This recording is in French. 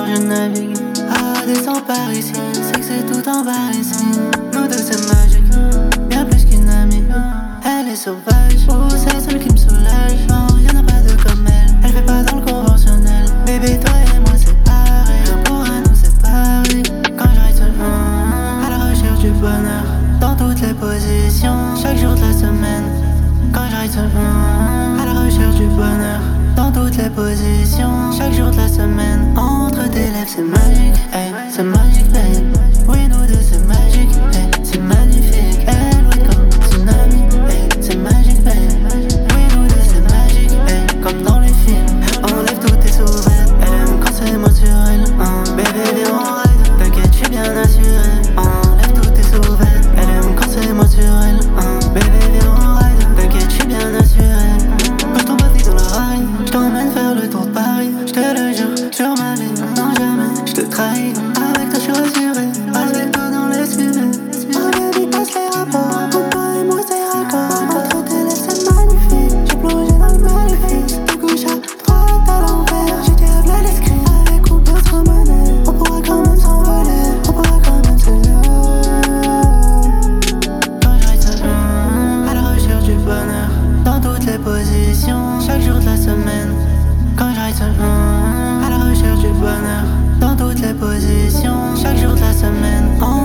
je navigue. Ah, descends par ici, c'est que c'est tout en bas ici. Nous deux c'est magique, bien plus qu'une amie. Elle est sauvage, oh c'est celle qui me soulage. Non, y'en a pas de comme elle fait pas dans le conventionnel. Bébé toi et moi c'est pareil, rien pourra nous séparer. Quand j'arrête à la recherche du bonheur, dans toutes les positions, chaque jour de la semaine. Quand j'arrête à la recherche du bonheur, dans toutes les positions, chaque jour de la semaine. Entre tes lèvres c'est magique, hey, c'est magique babe. Oui nous deux c'est magique, hey, c'est magnifique. Elle ouais comme tsunami, hey, c'est magique babe. Oui nous deux c'est magique, hey, comme dans les films. On lève toutes tes sous-vêtements, elle aime quand c'est moi sur elle. Bébé viens on ride, t'inquiète j'suis bien assuré. On lève toutes tes sous-vêtements, elle aime quand c'est moi sur elle. Bébé viens on ride, t'inquiète j'suis bien assuré. Quand j't'embarque dans la raille, j't'emmène faire le tour de Paris. J'te le jure, sur ma vie, non jamais j'te trahis. Avec toi j'suis rassuré, avec toi dans les sujets. Oh baby passe les rapports, entre toi et moi c'est raccord. Entre tes lèvres c'est magnifique, j'ai plongé dans le maléfice. De gauche à droite à l'envers, j'ai tes rêves l'escrime. Avec ou d'autres monnaie, on pourra quand même s'envoler, on pourra quand même se quand j'arrête à la recherche du bonheur, dans toutes les positions, chaque jour de la semaine. Quand j'arrête à la recherche du bonheur, dans toutes les positions, chaque jour de la semaine.